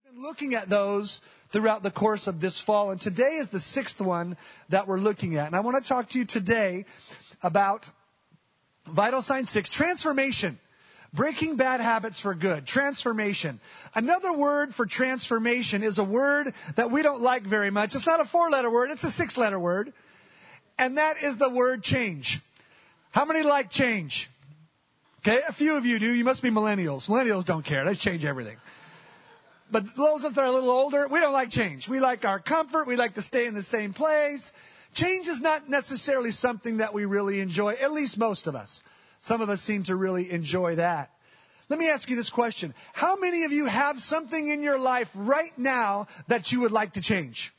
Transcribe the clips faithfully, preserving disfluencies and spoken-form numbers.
Looking at those throughout the course of this fall, and today is the sixth one that we're looking at. And I want to talk to you today about Vital Sign six, transformation. Breaking bad habits for good. Transformation. Another word for transformation is a word that we don't like very much. It's not a four-letter word, it's a six-letter word. And that is the word change. How many like change? Okay, a few of you do. You must be millennials. Millennials don't care. They change everything. But those that are a little older, we don't like change. We like our comfort. We like to stay in the same place. Change is not necessarily something that we really enjoy, at least most of us. Some of us seem to really enjoy that. Let me ask you this question. How many of you have something in your life right now that you would like to change?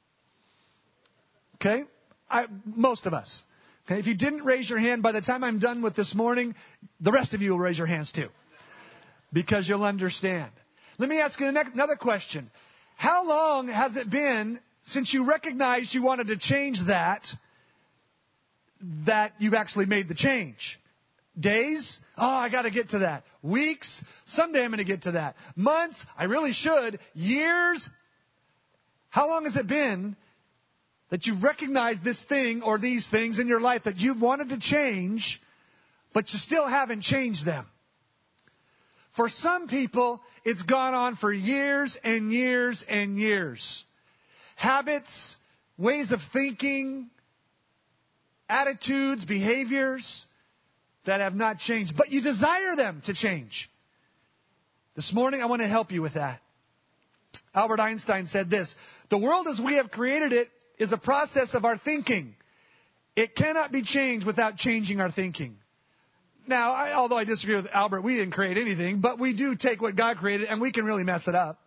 Okay? I, most of us. Okay? If you didn't raise your hand, by the time I'm done with this morning, the rest of you will raise your hands too. Because you'll understand. Let me ask you another question. How long has it been since you recognized you wanted to change that, that you've actually made the change? Days? Oh, I got to get to that. Weeks? Someday I'm going to get to that. Months? I really should. Years? How long has it been that you've recognized this thing or these things in your life that you've wanted to change, but you still haven't changed them? For some people, it's gone on for years and years and years. Habits, ways of thinking, attitudes, behaviors that have not changed. But you desire them to change. This morning, I want to help you with that. Albert Einstein said this: the world as we have created it is a process of our thinking. It cannot be changed without changing our thinking. Now, I, although I disagree with Albert, we didn't create anything, but we do take what God created and we can really mess it up.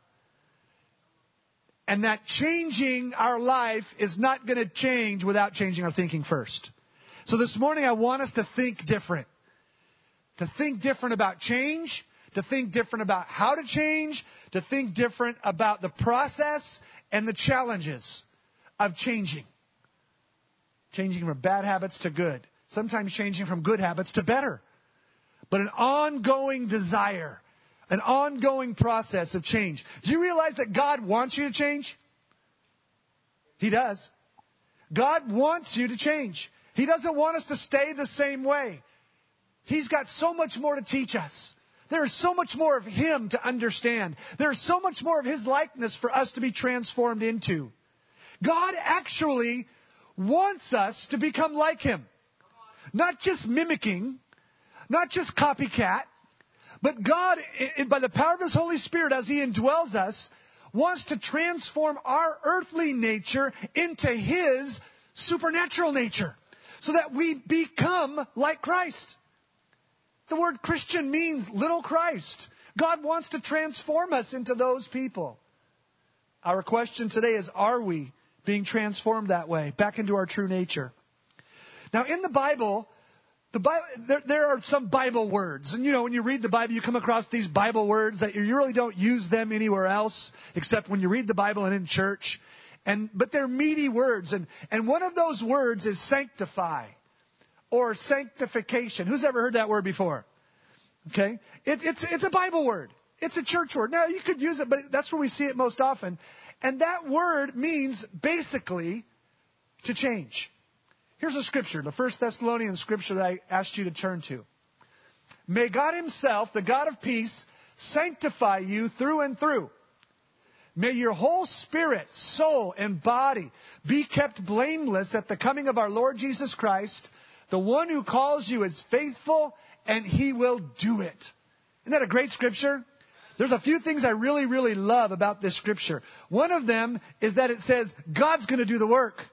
And that changing our life is not going to change without changing our thinking first. So this morning I want us to think different. To think different about change, to think different about how to change, to think different about the process and the challenges of changing. Changing from bad habits to good. Sometimes changing from good habits to better. But an ongoing desire, an ongoing process of change. Do you realize that God wants you to change? He does. God wants you to change. He doesn't want us to stay the same way. He's got so much more to teach us. There is so much more of Him to understand. There is so much more of His likeness for us to be transformed into. God actually wants us to become like Him. Not just mimicking, not just copycat, but God, by the power of His Holy Spirit, as He indwells us, wants to transform our earthly nature into His supernatural nature, so that we become like Christ. The word Christian means little Christ. God wants to transform us into those people. Our question today is, are we being transformed that way, back into our true nature? Now, in the Bible, the Bible there, there are some Bible words. And, you know, when you read the Bible, you come across these Bible words that you really don't use them anywhere else, except when you read the Bible and in church. And but they're meaty words. And, and one of those words is sanctify or sanctification. Who's ever heard that word before? Okay? It, it's, it's a Bible word. It's a church word. Now, you could use it, but that's where we see it most often. And that word means basically to change. Here's a scripture, the First Thessalonians scripture that I asked you to turn to. May God Himself, the God of peace, sanctify you through and through. May your whole spirit, soul, and body be kept blameless at the coming of our Lord Jesus Christ. The one who calls you is faithful, and He will do it. Isn't that a great scripture? There's a few things I really, really love about this scripture. One of them is that it says God's going to do the work.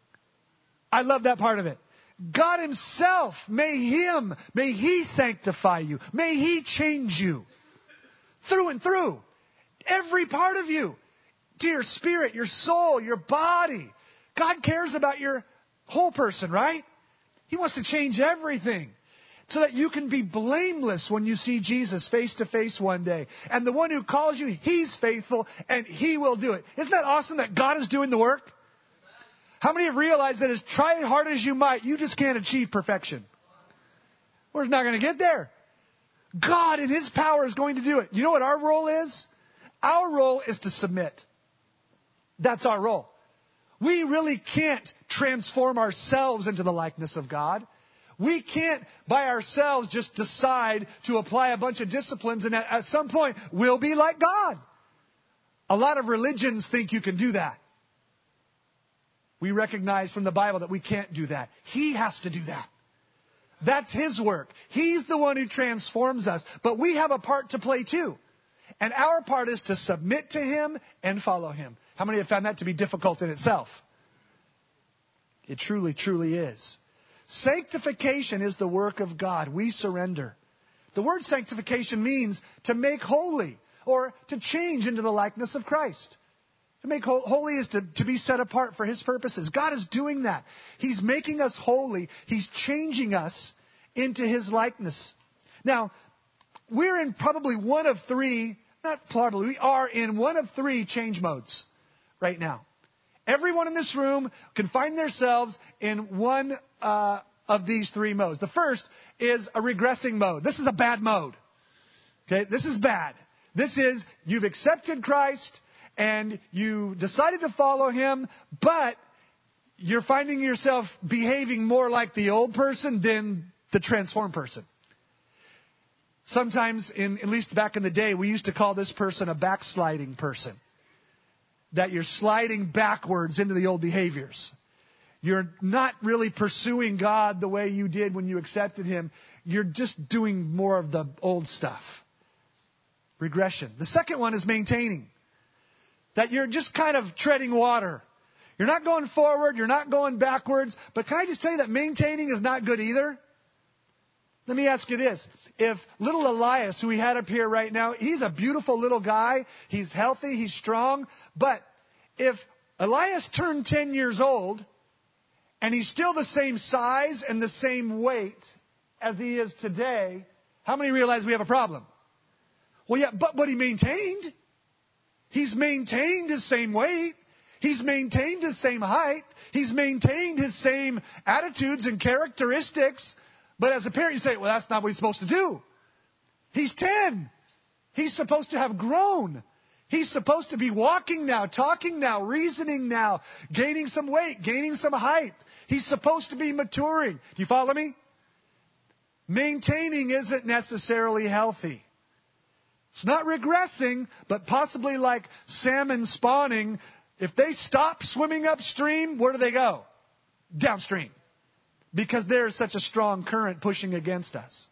I love that part of it. God Himself, may Him, may He sanctify you. May He change you through and through. Every part of you. To your spirit, your soul, your body. God cares about your whole person, right? He wants to change everything so that you can be blameless when you see Jesus face to face one day. And the one who calls you, He's faithful and He will do it. Isn't that awesome that God is doing the work? How many have realized that as try hard as you might, you just can't achieve perfection? We're not going to get there. God in His power is going to do it. You know what our role is? Our role is to submit. That's our role. We really can't transform ourselves into the likeness of God. We can't, by ourselves, just decide to apply a bunch of disciplines and at, at some point, we'll be like God. A lot of religions think you can do that. We recognize from the Bible that we can't do that. He has to do that. That's His work. He's the one who transforms us. But we have a part to play too. And our part is to submit to Him and follow Him. How many have found that to be difficult in itself? It truly, truly is. Sanctification is the work of God. We surrender. The word sanctification means to make holy or to change into the likeness of Christ. To make holy is to, to be set apart for His purposes. God is doing that. He's making us holy. He's changing us into His likeness. Now, we're in probably one of three, not probably, we are in one of three change modes right now. Everyone in this room can find themselves in one uh, of these three modes. The first is a regressing mode. This is a bad mode. Okay, this is bad. This is you've accepted Christ and you decided to follow Him, but you're finding yourself behaving more like the old person than the transformed person. Sometimes, in, at least back in the day, we used to call this person a backsliding person. That you're sliding backwards into the old behaviors. You're not really pursuing God the way you did when you accepted Him. You're just doing more of the old stuff. Regression. The second one is maintaining. That you're just kind of treading water. You're not going forward. You're not going backwards. But can I just tell you that maintaining is not good either? Let me ask you this. If little Elias, who we had up here right now, he's a beautiful little guy. He's healthy. He's strong. But if Elias turned ten years old and he's still the same size and the same weight as he is today, how many realize we have a problem? Well, yeah, but, but he maintained. He's maintained his same weight. He's maintained his same height. He's maintained his same attitudes and characteristics. But as a parent, you say, well, that's not what he's supposed to do. He's ten. He's supposed to have grown. He's supposed to be walking now, talking now, reasoning now, gaining some weight, gaining some height. He's supposed to be maturing. Do you follow me? Maintaining isn't necessarily healthy. It's not regressing, but possibly like salmon spawning. If they stop swimming upstream, where do they go? Downstream. Because there is such a strong current pushing against us.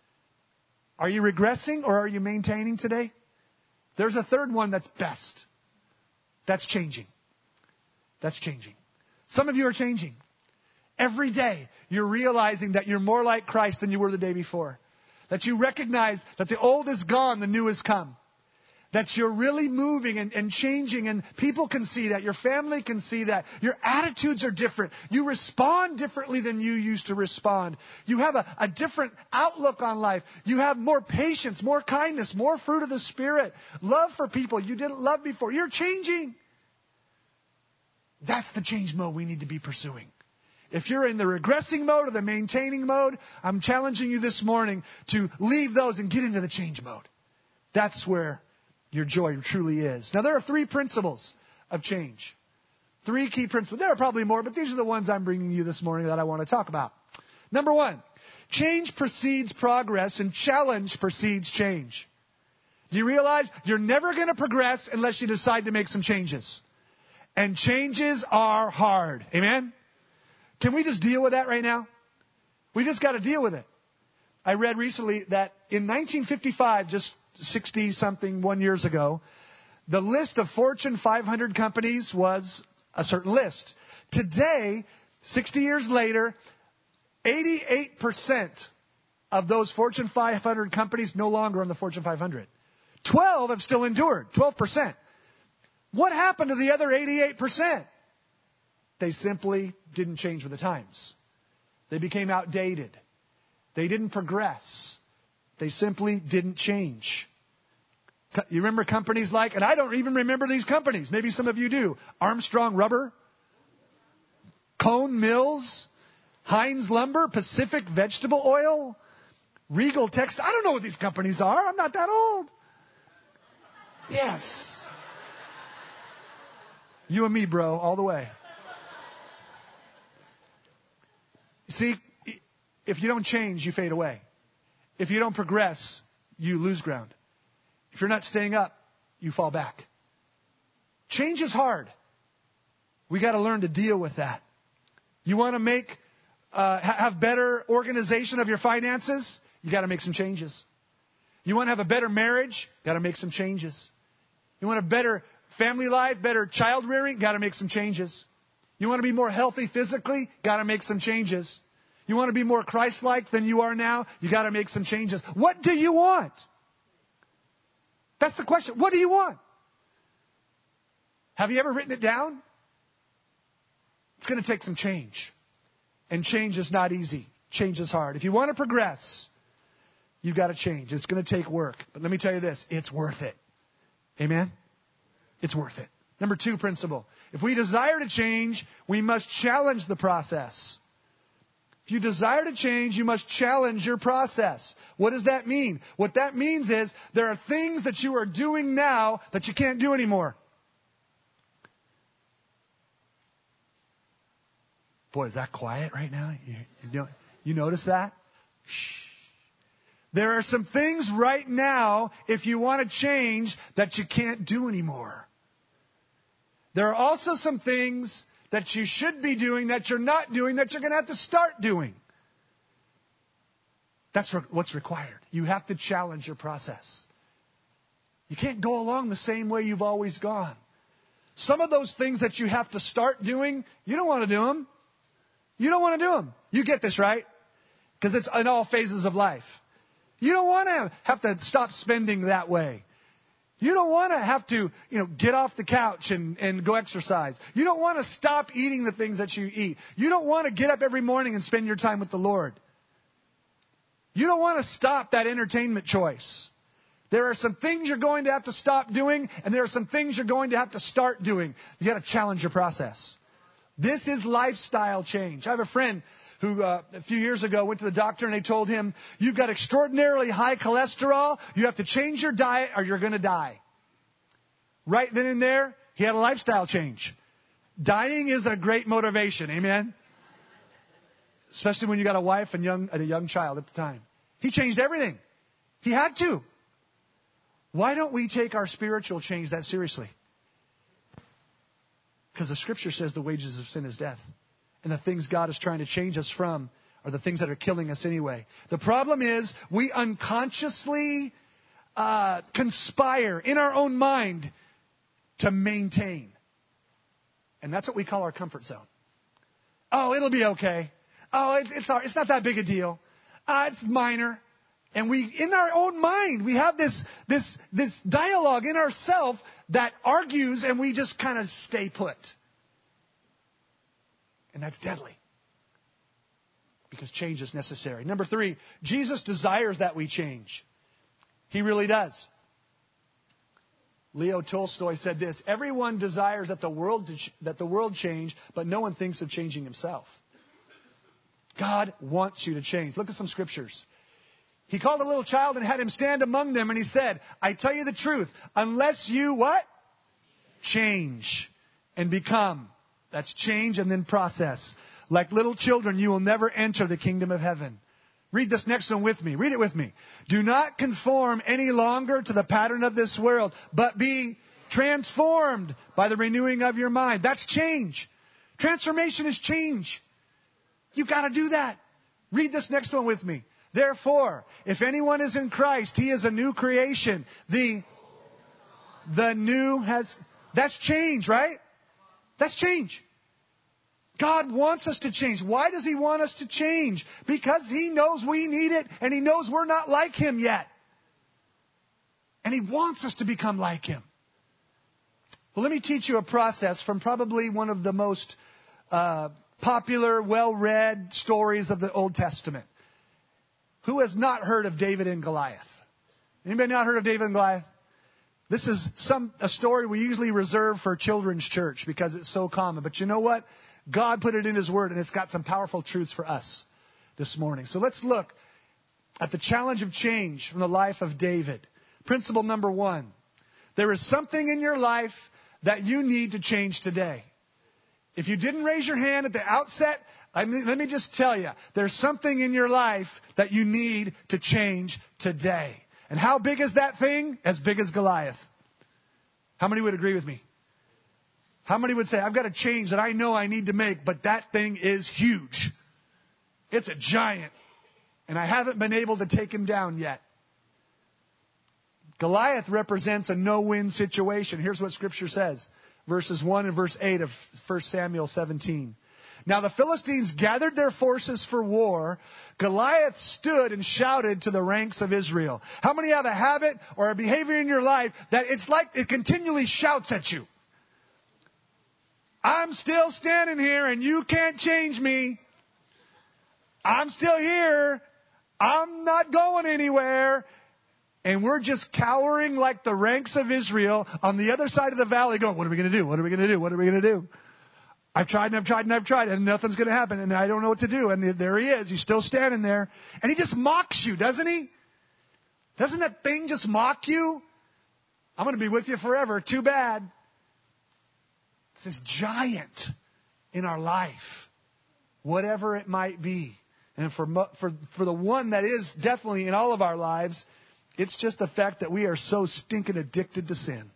Are you regressing or are you maintaining today? There's a third one that's best. That's changing. That's changing. Some of you are changing. Every day you're realizing that you're more like Christ than you were the day before. That you recognize that the old is gone, the new has come. That you're really moving and, and changing, and people can see that. Your family can see that. Your attitudes are different. You respond differently than you used to respond. You have a, a different outlook on life. You have more patience, more kindness, more fruit of the Spirit, love for people you didn't love before. You're changing. That's the change mode we need to be pursuing. If you're in the regressing mode or the maintaining mode, I'm challenging you this morning to leave those and get into the change mode. That's where your joy truly is. Now, there are three principles of change. Three key principles. There are probably more, but these are the ones I'm bringing you this morning that I want to talk about. Number one, change precedes progress and challenge precedes change. Do you realize you're never going to progress unless you decide to make some changes? And changes are hard. Amen? Can we just deal with that right now? We just got to deal with it. I read recently that in nineteen fifty-five, just sixty-something one years ago, the list of Fortune five hundred companies was a certain list. Today, sixty years later, eighty-eight percent of those Fortune five hundred companies no longer on the Fortune five hundred. twelve have still endured, twelve percent. What happened to the other eighty-eight percent? They simply didn't change with the times. They became outdated. They didn't progress. They simply didn't change. You remember companies like, and I don't even remember these companies. Maybe some of you do. Armstrong Rubber, Cone Mills, Heinz Lumber, Pacific Vegetable Oil, Regal Textile. I don't know what these companies are. I'm not that old. Yes. You and me, bro, all the way. See, if you don't change, you fade away. If you don't progress, you lose ground. If you're not staying up, you fall back. Change is hard. We got to learn to deal with that. You want to make, uh, have better organization of your finances? You got to make some changes. You want to have a better marriage? Got to make some changes. You want a better family life, better child rearing? Got to make some changes. You want to be more healthy physically? Got to make some changes. You want to be more Christ-like than you are now? You got to make some changes. What do you want? That's the question. What do you want? Have you ever written it down? It's going to take some change. And change is not easy. Change is hard. If you want to progress, you've got to change. It's going to take work. But let me tell you this. It's worth it. Amen? It's worth it. Number two principle. If we desire to change, we must challenge the process. If you desire to change, you must challenge your process. What does that mean? What that means is there are things that you are doing now that you can't do anymore. Boy, is that quiet right now? You, you, you notice that? Shh. There are some things right now, if you want to change, that you can't do anymore. There are also some things that you should be doing that you're not doing that you're going to have to start doing. That's what's required. You have to challenge your process. You can't go along the same way you've always gone. Some of those things that you have to start doing, you don't want to do them. You don't want to do them. You get this, right? Because it's in all phases of life. You don't want to have to stop spending that way. You don't want to have to, you know, get off the couch and, and go exercise. You don't want to stop eating the things that you eat. You don't want to get up every morning and spend your time with the Lord. You don't want to stop that entertainment choice. There are some things you're going to have to stop doing, and there are some things you're going to have to start doing. You got to challenge your process. This is lifestyle change. I have a friend who uh, a few years ago went to the doctor and they told him, you've got extraordinarily high cholesterol. You have to change your diet or you're going to die. Right then and there, he had a lifestyle change. Dying is a great motivation. Amen? Especially when you got a wife and young, and a young child at the time. He changed everything. He had to. Why don't we take our spiritual change that seriously? Because the Scripture says the wages of sin is death. And the things God is trying to change us from are the things that are killing us anyway. The problem is we unconsciously uh, conspire in our own mind to maintain. And that's what we call our comfort zone. Oh, it'll be okay. Oh, it, it's, it's not that big a deal. Uh, it's minor. And we, in our own mind, we have this, this, this dialogue in ourselves that argues and we just kind of stay put. And that's deadly. Because change is necessary. Number three, Jesus desires that we change. He really does. Leo Tolstoy said this, everyone desires that the world, that the world change, but no one thinks of changing himself. God wants you to change. Look at some scriptures. He called a little child and had him stand among them, and he said, I tell you the truth, unless you what? Change and become. That's change and then process. Like little children, you will never enter the kingdom of heaven. Read this next one with me. Read it with me. Do not conform any longer to the pattern of this world, but be transformed by the renewing of your mind. That's change. Transformation is change. You've got to do that. Read this next one with me. Therefore, if anyone is in Christ, he is a new creation. The, the new has... That's change, right? That's change. God wants us to change. Why does He want us to change? Because He knows we need it, and He knows we're not like Him yet. And He wants us to become like Him. Well, let me teach you a process from probably one of the most uh, popular, well-read stories of the Old Testament. Who has not heard of David and Goliath? Anybody not heard of David and Goliath? This is some a story we usually reserve for children's church because it's so common. But you know what? God put it in His Word, and it's got some powerful truths for us this morning. So let's look at the challenge of change from the life of David. Principle number one. There is something in your life that you need to change today. If you didn't raise your hand at the outset, I mean, let me just tell you, there's something in your life that you need to change today. And how big is that thing? As big as Goliath. How many would agree with me? How many would say, I've got a change that I know I need to make, but that thing is huge. It's a giant. And I haven't been able to take him down yet. Goliath represents a no-win situation. Here's what Scripture says. Verses one and verse eight of First Samuel seventeen. Now the Philistines gathered their forces for war. Goliath stood and shouted to the ranks of Israel. How many have a habit or a behavior in your life that it's like it continually shouts at you? I'm still standing here and you can't change me. I'm still here. I'm not going anywhere. And we're just cowering like the ranks of Israel on the other side of the valley going, what are we going to do? What are we going to do? What are we going to do? I've tried and I've tried and I've tried and nothing's going to happen and I don't know what to do. And there he is. He's still standing there. And he just mocks you, doesn't he? Doesn't that thing just mock you? I'm going to be with you forever. Too bad. It's this giant in our life, whatever it might be. And for, for, for the one that is definitely in all of our lives, it's just the fact that we are so stinking addicted to sin.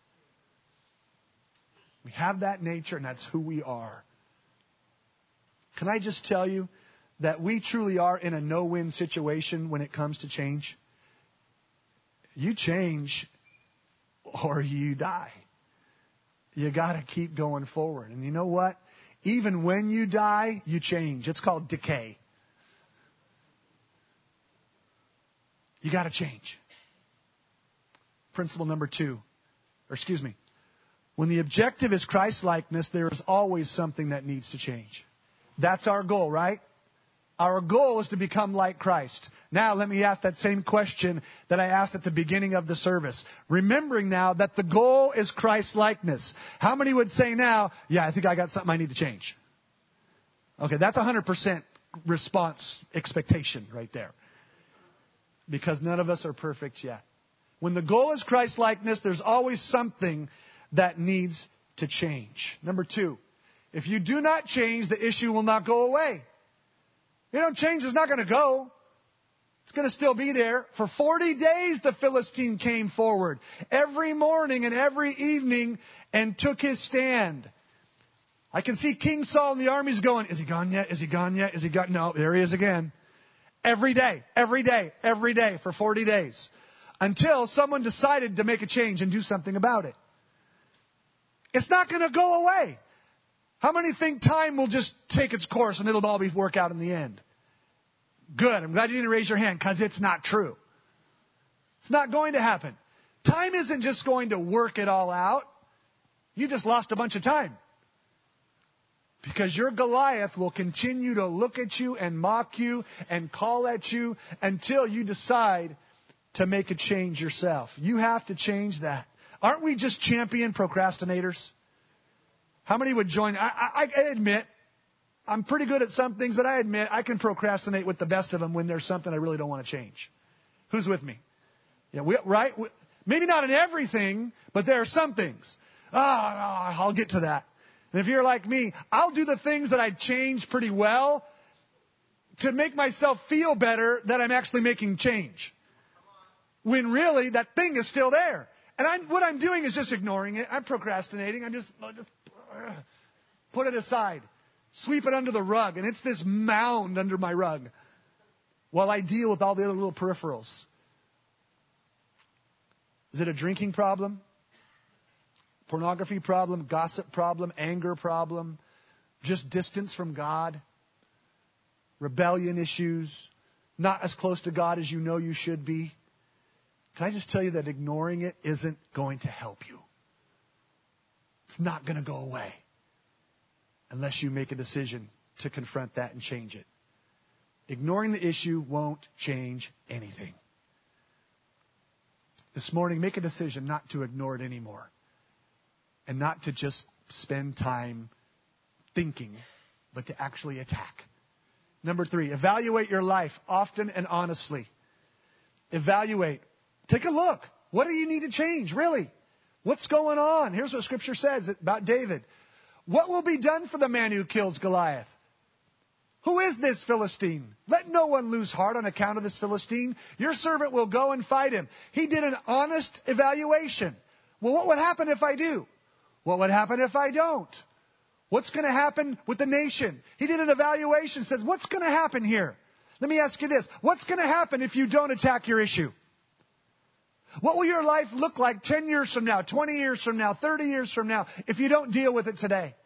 We have that nature, and that's who we are. Can I just tell you that we truly are in a no-win situation when it comes to change? You change or you die. You got to keep going forward. And you know what? Even when you die, you change. It's called decay. You got to change. Principle number two, or excuse me. When the objective is Christ-likeness, there is always something that needs to change. That's our goal, right? Our goal is to become like Christ. Now, let me ask that same question that I asked at the beginning of the service. Remembering now that the goal is Christ-likeness. How many would say now, yeah, I think I got something I need to change? Okay, that's a one hundred percent response expectation right there. Because none of us are perfect yet. When the goal is Christ-likeness, there's always something that needs to change. Number two, if you do not change, the issue will not go away. You don't change, it's not going to go. It's going to still be there. For forty days, the Philistine came forward every morning and every evening and took his stand. I can see King Saul and the armies going, is he gone yet? Is he gone yet? Is he gone? No, there he is again. Every day, every day, every day for forty days. Until someone decided to make a change and do something about it. It's not going to go away. How many think time will just take its course and it'll all be work out in the end? Good. I'm glad you didn't raise your hand because it's not true. It's not going to happen. Time isn't just going to work it all out. You just lost a bunch of time. Because your Goliath will continue to look at you and mock you and call at you until you decide to make a change yourself. You have to change that. Aren't we just champion procrastinators? How many would join? I, I, I admit, I'm pretty good at some things, but I admit I can procrastinate with the best of them when there's something I really don't want to change. Who's with me? Yeah, we, right? We, maybe not in everything, but there are some things. Oh, oh, I'll get to that. And if you're like me, I'll do the things that I change pretty well to make myself feel better that I'm actually making change. When really that thing is still there. And I'm, what I'm doing is just ignoring it. I'm procrastinating. I'm just, just uh, put it aside. Sweep it under the rug. And it's this mound under my rug while I deal with all the other little peripherals. Is it a drinking problem? Pornography problem? Gossip problem? Anger problem? Just distance from God? Rebellion issues? Not as close to God as you know you should be? Can I just tell you that ignoring it isn't going to help you? It's not going to go away unless you make a decision to confront that and change it. Ignoring the issue won't change anything. This morning, make a decision not to ignore it anymore and not to just spend time thinking, but to actually attack. Number three, evaluate your life often and honestly. Evaluate. Take a look. What do you need to change, really? What's going on? Here's what Scripture says about David. What will be done for the man who kills Goliath? Who is this Philistine? Let no one lose heart on account of this Philistine. Your servant will go and fight him. He did an honest evaluation. Well, what would happen if I do? What would happen if I don't? What's going to happen with the nation? He did an evaluation, said, what's going to happen here? Let me ask you this. What's going to happen if you don't attack your issue? What will your life look like ten years from now, twenty years from now, thirty years from now, if you don't deal with it today?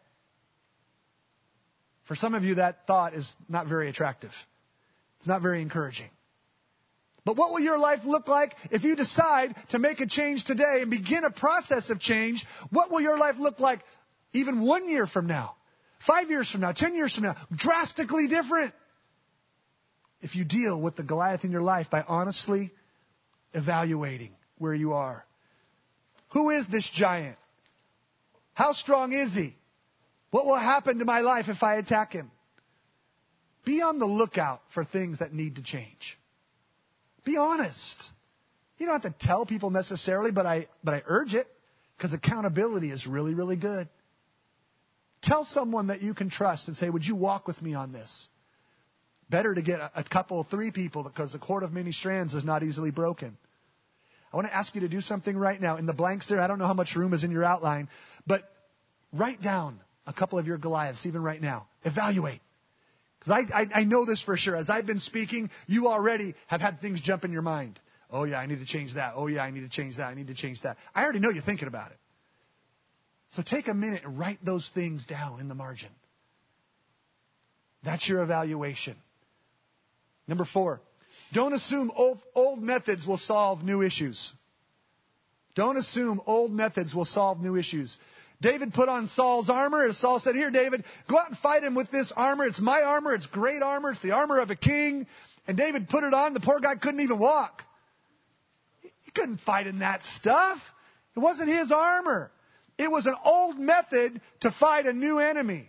For some of you, that thought is not very attractive. It's not very encouraging. But what will your life look like if you decide to make a change today and begin a process of change? What will your life look like even one year from now, five years from now, ten years from now? Drastically different. If you deal with the Goliath in your life by honestly evaluating where you are. Who is this giant? How strong is he? What will happen to my life if I attack him? Be on the lookout for things that need to change. Be honest. You don't have to tell people necessarily, but I, but I urge it because accountability is really, really good. Tell someone that you can trust and say, would you walk with me on this? Better to get a, a couple, three people, because the cord of many strands is not easily broken. I want to ask you to do something right now. In the blanks there, I don't know how much room is in your outline, but write down a couple of your Goliaths, even right now. Evaluate. Because I, I, I know this for sure. As I've been speaking, you already have had things jump in your mind. Oh, yeah, I need to change that. Oh, yeah, I need to change that. I need to change that. I already know you're thinking about it. So take a minute and write those things down in the margin. That's your evaluation. Number four, don't assume old, old methods will solve new issues. Don't assume old methods will solve new issues. David put on Saul's armor, as Saul said, here, David, go out and fight him with this armor. It's my armor. It's great armor. It's the armor of a king. And David put it on. The poor guy couldn't even walk. He couldn't fight in that stuff. It wasn't his armor. It was an old method to fight a new enemy.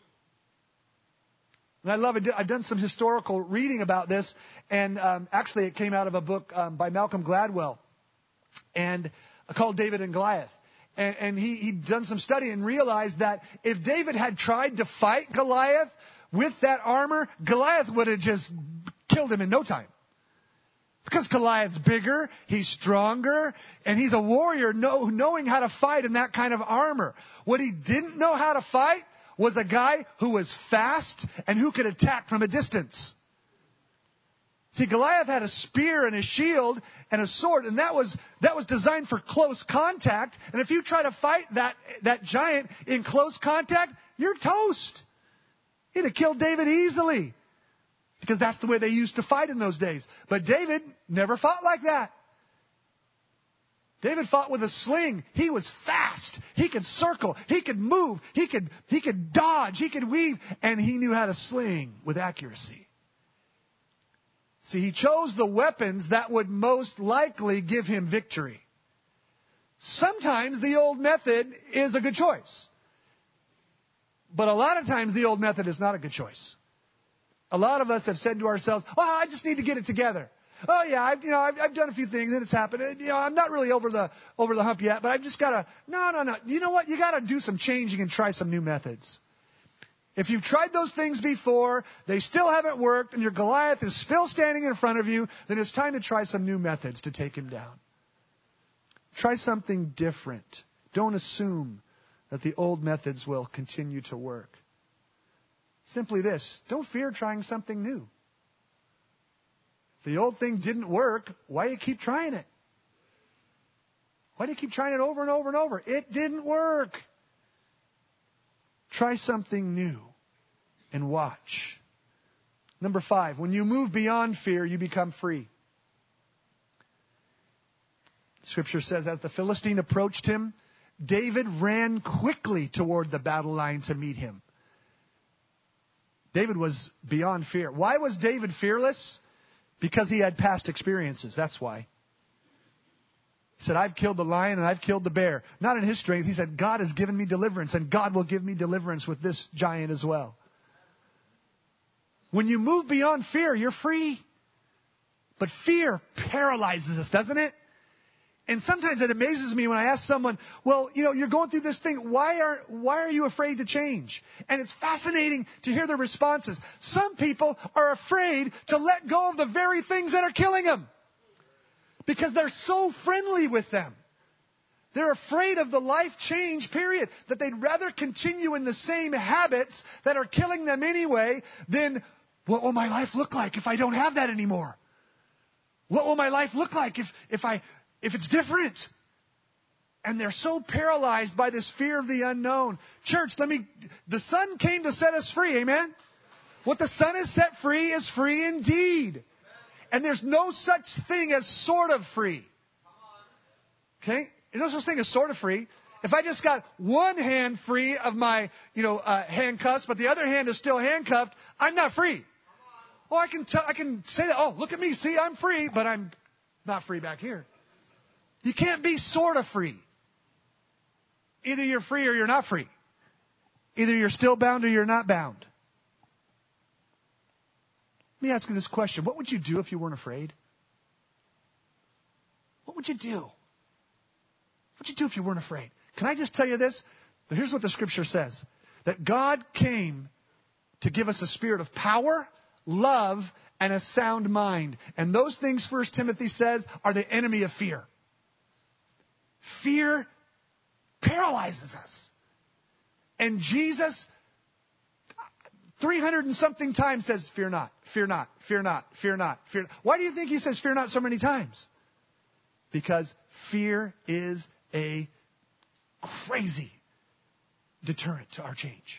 And I love it. I've done some historical reading about this. And um, actually, it came out of a book um, by Malcolm Gladwell and uh, called David and Goliath. And, and he, he'd done some study and realized that if David had tried to fight Goliath with that armor, Goliath would have just killed him in no time. Because Goliath's bigger, he's stronger, and he's a warrior know, knowing how to fight in that kind of armor. What he didn't know how to fight was a guy who was fast and who could attack from a distance. See, Goliath had a spear and a shield and a sword, and that was that was designed for close contact. And if you try to fight that, that giant in close contact, you're toast. He'd have killed David easily. Because that's the way they used to fight in those days. But David never fought like that. David fought with a sling. He was fast. He could circle. He could move. He could, he could dodge. He could weave. And he knew how to sling with accuracy. See, he chose the weapons that would most likely give him victory. Sometimes the old method is a good choice. But a lot of times the old method is not a good choice. A lot of us have said to ourselves, "Oh, I just need to get it together. Oh yeah, I've, you know, I've, I've done a few things and it's happened. You know, I'm not really over the over the hump yet, but I've just got to." No, no, no. You know what? You got to do some changing and try some new methods. If you've tried those things before, they still haven't worked, and your Goliath is still standing in front of you, then it's time to try some new methods to take him down. Try something different. Don't assume that the old methods will continue to work. Simply this, don't fear trying something new. If the old thing didn't work, why do you keep trying it? Why do you keep trying it over and over and over? It didn't work. Try something new and watch. Number five, when you move beyond fear, you become free. Scripture says, as the Philistine approached him, David ran quickly toward the battle line to meet him. David was beyond fear. Why was David fearless? Because he had past experiences. That's why. He said, I've killed the lion and I've killed the bear. Not in his strength. He said, God has given me deliverance, and God will give me deliverance with this giant as well. When you move beyond fear, you're free. But fear paralyzes us, doesn't it? And sometimes it amazes me when I ask someone, well, you know, you're going through this thing. Why are, why are you afraid to change? And it's fascinating to hear their responses. Some people are afraid to let go of the very things that are killing them because they're so friendly with them. They're afraid of the life change, period, that they'd rather continue in the same habits that are killing them anyway than what will my life look like if I don't have that anymore? What will my life look like if, if I... If it's different. And they're so paralyzed by this fear of the unknown. Church, let me, the Son came to set us free, amen? What the Son has set free is free indeed. And there's no such thing as sort of free. Okay? There's no such thing as sort of free. If I just got one hand free of my, you know, uh, handcuffs, but the other hand is still handcuffed, I'm not free. Oh, I can tell, I can say that, oh, look at me, see, I'm free, but I'm not free back here. You can't be sort of free. Either you're free or you're not free. Either you're still bound or you're not bound. Let me ask you this question. What would you do if you weren't afraid? What would you do? What would you do if you weren't afraid? Can I just tell you this? Here's what the Scripture says. That God came to give us a spirit of power, love, and a sound mind. And those things, First Timothy says, are the enemy of fear. Fear paralyzes us. And Jesus, three hundred and something times says, fear not, fear not, fear not, fear not, fear not. Why do you think he says fear not so many times? Because fear is a crazy deterrent to our change.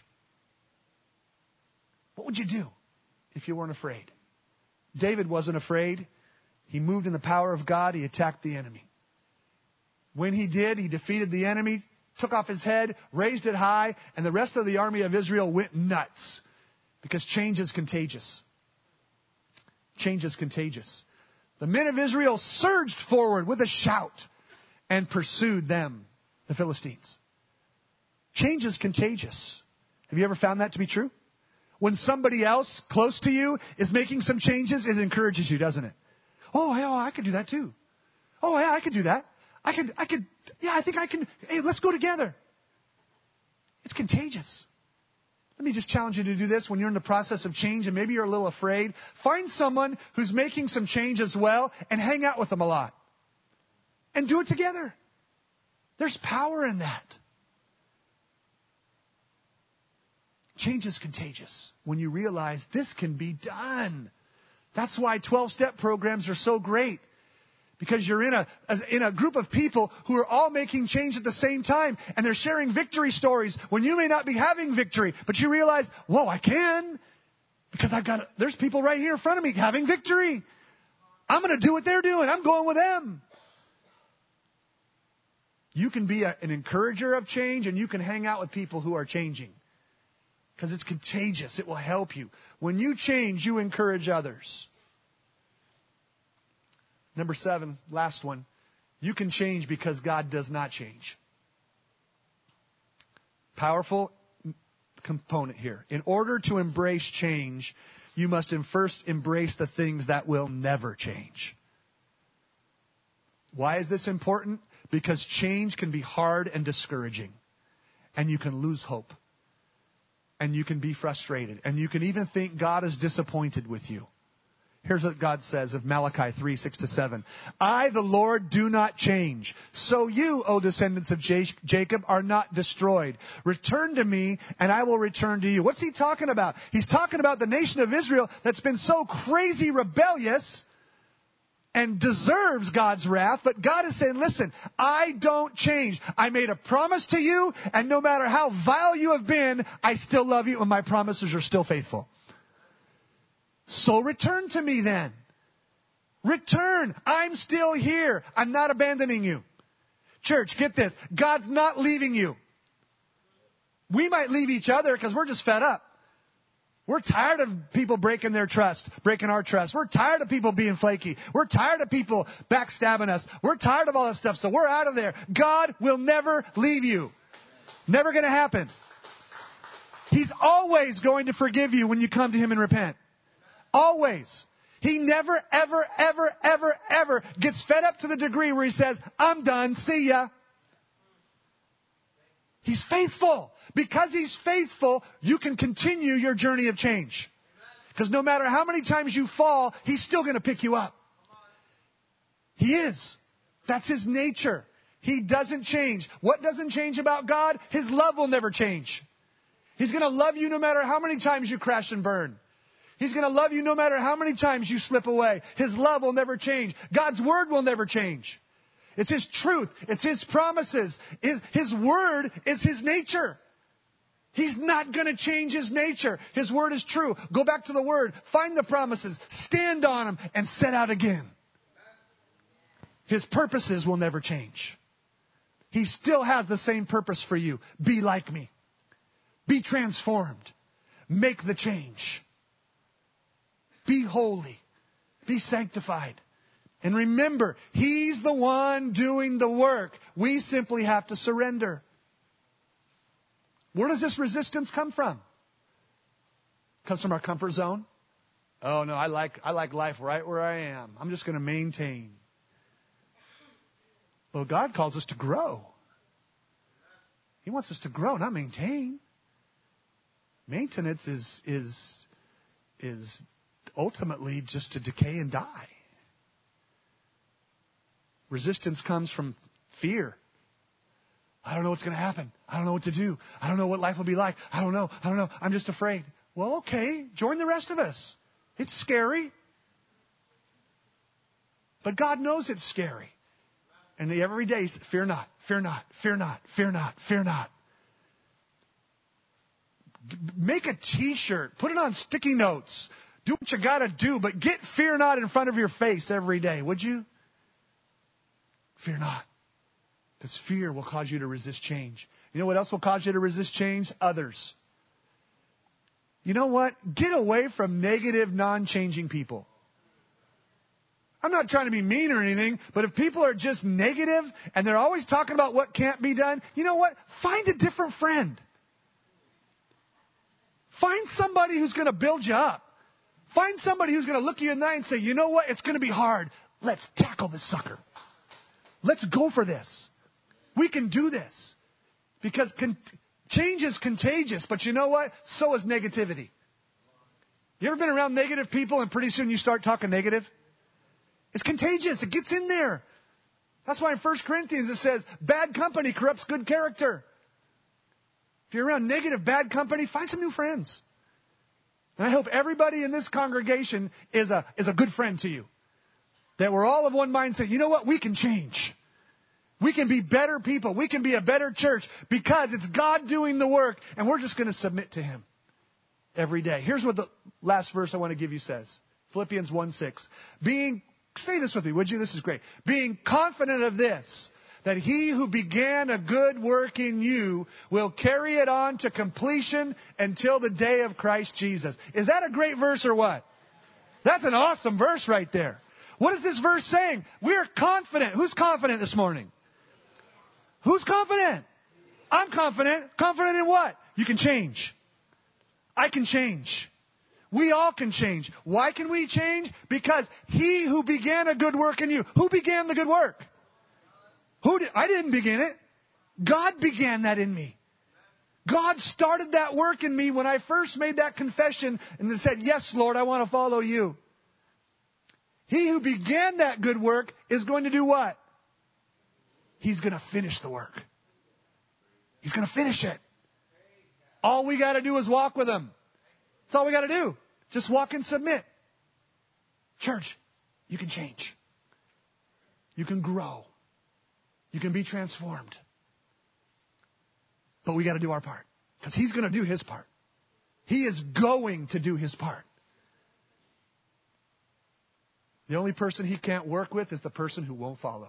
What would you do if you weren't afraid? David wasn't afraid. He moved in the power of God. He attacked the enemy. When he did, he defeated the enemy, took off his head, raised it high, and the rest of the army of Israel went nuts. Because change is contagious. Change is contagious. The men of Israel surged forward with a shout and pursued them, the Philistines. Change is contagious. Have you ever found that to be true? When somebody else close to you is making some changes, it encourages you, doesn't it? Oh, hell, I could do that too. Oh, yeah, I could do that. I could, I could, yeah, I think I can. Hey, let's go together. It's contagious. Let me just challenge you to do this when you're in the process of change and maybe you're a little afraid. Find someone who's making some change as well and hang out with them a lot. And do it together. There's power in that. Change is contagious when you realize this can be done. That's why twelve-step programs are so great. Because you're in a, in a group of people who are all making change at the same time. And they're sharing victory stories when you may not be having victory. But you realize, whoa, I can. Because I've got, there's people right here in front of me having victory. I'm going to do what they're doing. I'm going with them. You can be a, an encourager of change and you can hang out with people who are changing. Because it's contagious. It will help you. When you change, you encourage others. Number seven, last one. You can change because God does not change. Powerful component here. In order to embrace change, you must first embrace the things that will never change. Why is this important? Because change can be hard and discouraging. And you can lose hope. And you can be frustrated. And you can even think God is disappointed with you. Here's what God says of Malachi three, six to seven. I, the Lord, do not change. So you, O descendants of Jacob, are not destroyed. Return to me, and I will return to you. What's he talking about? He's talking about the nation of Israel that's been so crazy rebellious and deserves God's wrath. But God is saying, listen, I don't change. I made a promise to you, and no matter how vile you have been, I still love you, and my promises are still faithful. So return to me then. Return. I'm still here. I'm not abandoning you. Church, get this. God's not leaving you. We might leave each other because we're just fed up. We're tired of people breaking their trust, breaking our trust. We're tired of people being flaky. We're tired of people backstabbing us. We're tired of all that stuff, so we're out of there. God will never leave you. Never going to happen. He's always going to forgive you when you come to Him and repent. Always. He never, ever, ever, ever, ever gets fed up to the degree where he says, I'm done, see ya. He's faithful. Because he's faithful, you can continue your journey of change. Because no matter how many times you fall, he's still going to pick you up. He is. That's his nature. He doesn't change. What doesn't change about God? His love will never change. He's going to love you no matter how many times you crash and burn. He's going to love you no matter how many times you slip away. His love will never change. God's word will never change. It's his truth. It's his promises. His, his word is his nature. He's not going to change his nature. His word is true. Go back to the word. Find the promises. Stand on them and set out again. His purposes will never change. He still has the same purpose for you. Be like me. Be transformed. Make the change. Be holy. Be sanctified. And remember, he's the one doing the work. We simply have to surrender. Where does this resistance come from? It comes from our comfort zone. Oh no, I like I like life right where I am. I'm just going to maintain. Well, God calls us to grow. He wants us to grow, not maintain. Maintenance is is is ultimately just to decay and die. Resistance comes from fear. I don't know what's going to happen. I don't know what to do. I don't know what life will be like. I don't know. I don't know. I'm just afraid. Well, okay. Join the rest of us. It's scary. But God knows it's scary. And every day he says, fear not, fear not, fear not, fear not, fear not. Make a t-shirt. Put it on sticky notes. Do what you got to do, but get fear not in front of your face every day, would you? Fear not. Because fear will cause you to resist change. You know what else will cause you to resist change? Others. You know what? Get away from negative, non-changing people. I'm not trying to be mean or anything, but if people are just negative and they're always talking about what can't be done, you know what? Find a different friend. Find somebody who's going to build you up. Find somebody who's going to look you in the eye and say, you know what? It's going to be hard. Let's tackle this sucker. Let's go for this. We can do this. Because con- change is contagious, but you know what? So is negativity. You ever been around negative people and pretty soon you start talking negative? It's contagious. It gets in there. That's why in First Corinthians it says, bad company corrupts good character. If you're around negative, bad company, find some new friends. And I hope everybody in this congregation is a, is a good friend to you. That we're all of one mind saying, you know what? We can change. We can be better people. We can be a better church because it's God doing the work and we're just going to submit to him every day. Here's what the last verse I want to give you says. Philippians one six. Being, say this with me, would you? This is great. Being confident of this, that he who began a good work in you will carry it on to completion until the day of Christ Jesus. Is that a great verse or what? That's an awesome verse right there. What is this verse saying? We're confident. Who's confident this morning? Who's confident? I'm confident. Confident in what? You can change. I can change. We all can change. Why can we change? Because he who began a good work in you. Who began the good work? Who did? I didn't begin it. God began that in me. God started that work in me when I first made that confession and said, yes, Lord, I want to follow you. He who began that good work is going to do what? He's going to finish the work. He's going to finish it. All we got to do is walk with him. That's all we got to do. Just walk and submit. Church, you can change. You can grow. You can be transformed. But we got to do our part. Because he's going to do his part. He is going to do his part. The only person he can't work with is the person who won't follow.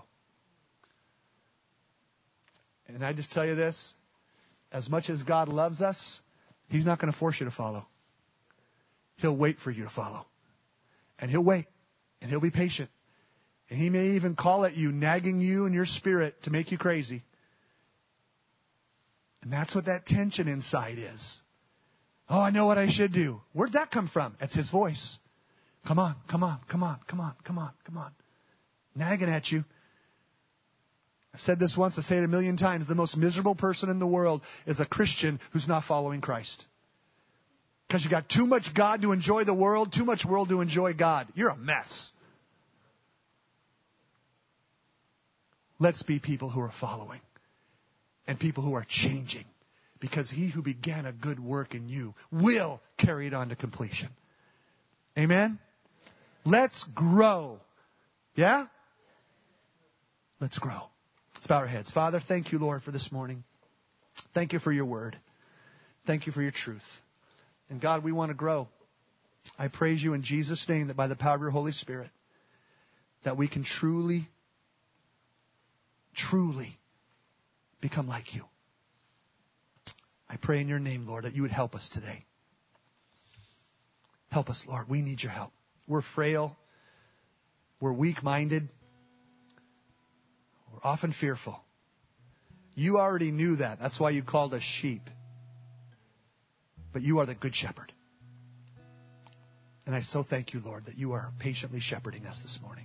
And I just tell you this, as much as God loves us, he's not going to force you to follow. He'll wait for you to follow. And he'll wait. And he'll be patient. And he may even call at you, nagging you in your spirit to make you crazy. And that's what that tension inside is. Oh, I know what I should do. Where'd that come from? That's his voice. Come on, come on, come on, come on, come on, come on. Nagging at you. I've said this once, I say it a million times. The most miserable person in the world is a Christian who's not following Christ. Because you got too much God to enjoy the world, too much world to enjoy God. You're a mess. Let's be people who are following and people who are changing. Because he who began a good work in you will carry it on to completion. Amen? Let's grow. Yeah? Let's grow. Let's bow our heads. Father, thank you, Lord, for this morning. Thank you for your word. Thank you for your truth. And God, we want to grow. I praise you in Jesus' name that by the power of your Holy Spirit, that we can truly, truly become like you. I pray in your name, Lord, that you would help us today. Help us, Lord. We need your help. We're frail. We're weak-minded. We're often fearful. You already knew that. That's why you called us sheep. But you are the good shepherd. And I so thank you, Lord, that you are patiently shepherding us this morning.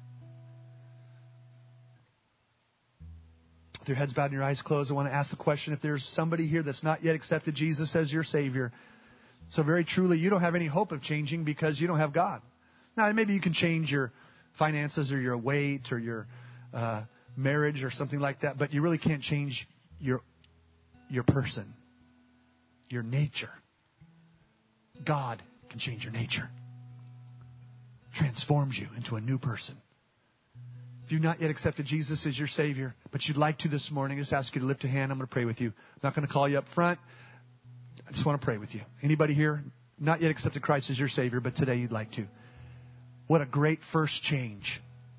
With your heads bowed and your eyes closed, I want to ask the question, if there's somebody here that's not yet accepted Jesus as your Savior, so very truly you don't have any hope of changing because you don't have God. Now, maybe you can change your finances or your weight or your uh, marriage or something like that, but you really can't change your your person, your nature. God can change your nature. Transforms you into a new person. If you've not yet accepted Jesus as your Savior, but you'd like to this morning, I just ask you to lift a hand. I'm going to pray with you. I'm not going to call you up front. I just want to pray with you. Anybody here not yet accepted Christ as your Savior, but today you'd like to? What a great first change.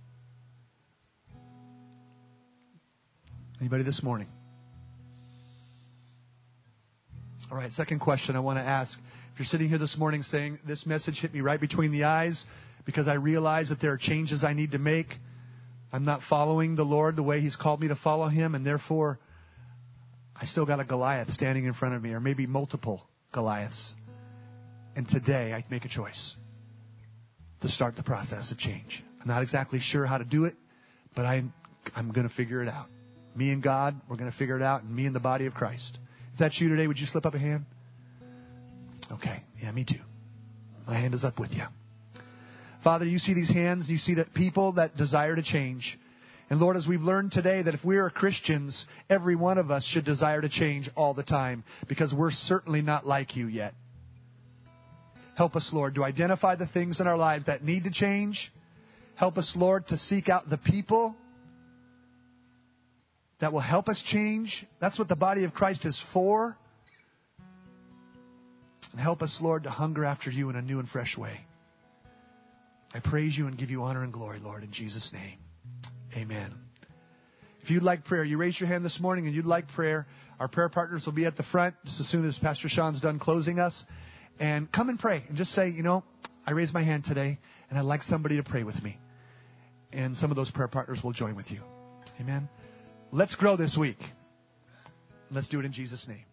Anybody this morning? All right, second question I want to ask. If you're sitting here this morning saying, this message hit me right between the eyes because I realize that there are changes I need to make. I'm not following the Lord the way He's called me to follow Him, and therefore I still got a Goliath standing in front of me, or maybe multiple Goliaths. And today I make a choice to start the process of change. I'm not exactly sure how to do it, but I, I'm going to figure it out. Me and God, we're going to figure it out, and me and the body of Christ. If that's you today, would you slip up a hand? Okay. Yeah, me too. My hand is up with you. Father, you see these hands. You see that people that desire to change. And Lord, as we've learned today that if we are Christians, every one of us should desire to change all the time because we're certainly not like you yet. Help us, Lord, to identify the things in our lives that need to change. Help us, Lord, to seek out the people that will help us change. That's what the body of Christ is for. And help us, Lord, to hunger after you in a new and fresh way. I praise you and give you honor and glory, Lord, in Jesus' name. Amen. If you'd like prayer, you raise your hand this morning and you'd like prayer, our prayer partners will be at the front just as soon as Pastor Sean's done closing us. And come and pray and just say, you know, I raised my hand today and I'd like somebody to pray with me. And some of those prayer partners will join with you. Amen. Let's grow this week. Let's do it in Jesus' name.